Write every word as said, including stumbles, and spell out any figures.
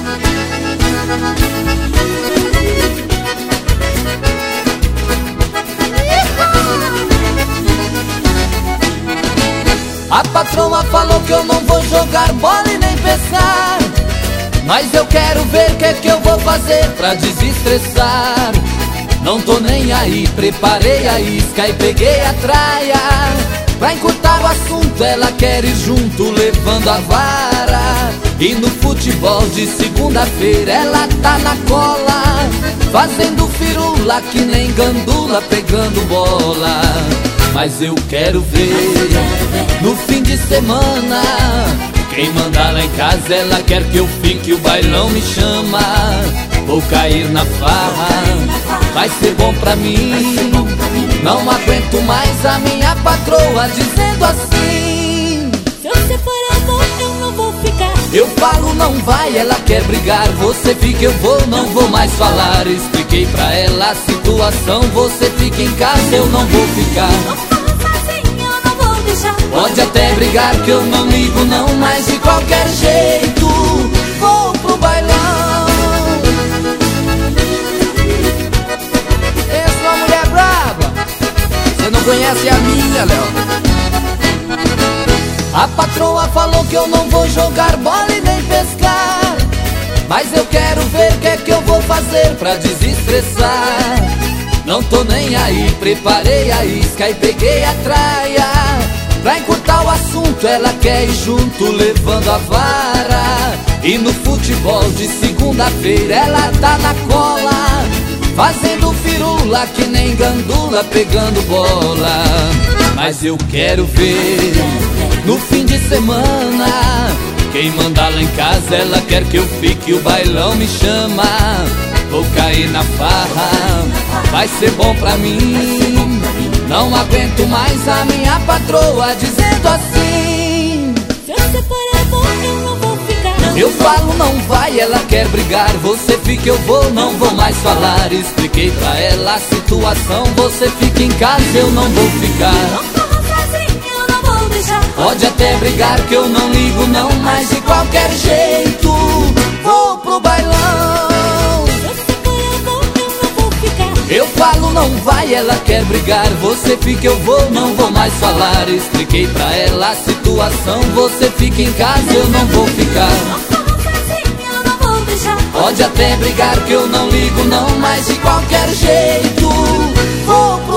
A patroa falou que eu não vou jogar bola e nem pescar, mas eu quero ver o que é que eu vou fazer pra desestressar. Não tô nem aí, preparei a isca e peguei a traia. Pra encurtar o assunto ela quer ir junto levando a vara. E no futebol de segunda-feira ela tá na cola, fazendo firula que nem gandula pegando bola. Mas eu quero ver no fim de semana, quem mandar lá em casa ela quer que eu fique, o bailão me chama. Vou cair na farra, vai ser bom pra mim. Não aguento mais a minha patroa dizendo assim: se você for eu vou, eu não vou ficar. Eu falo não vai, ela quer brigar. Você fica, eu vou, não vou mais falar. Expliquei pra ela a situação, você fica em casa, eu não vou ficar. Não fala sozinho, eu não vou deixar. Pode até brigar que eu não ligo não, mas de qualquer jeito vou pro bailão. Essa é uma mulher brava, você não conhece a minha, Léo. A patroa falou que eu não vou jogar bola e nem pescar, mas eu quero ver o que é que eu vou fazer pra desestressar. Não tô nem aí, preparei a isca e peguei a traia. Pra encurtar o assunto ela quer ir junto levando a vara. E no futebol de segunda-feira ela tá na cola, fazendo firula que nem gandula pegando bola. Mas eu quero ver no fim de semana, quem mandar lá em casa ela quer que eu fique, o bailão me chama. Vou cair na farra, vai ser bom pra mim. Não aguento mais a minha patroa dizendo assim: se você for eu vou, eu não vou ficar. Eu falo não vai, ela quer brigar. Você fica, eu vou, não vou mais falar. Expliquei pra ela a situação, você fica em casa, eu não vou ficar. Não fala sozinho, eu não vou deixar. Pode até brigar que eu não ligo não, mas de qualquer jeito vou pro bailão. Eu falo não vai, ela quer brigar. Você fica, eu vou, não vou mais falar. Expliquei pra ela a situação, você fica em casa, eu não vou ficar. Não fala sozinho, eu não vou deixar. Pode até brigar que eu não ligo não, mas de qualquer jeito vou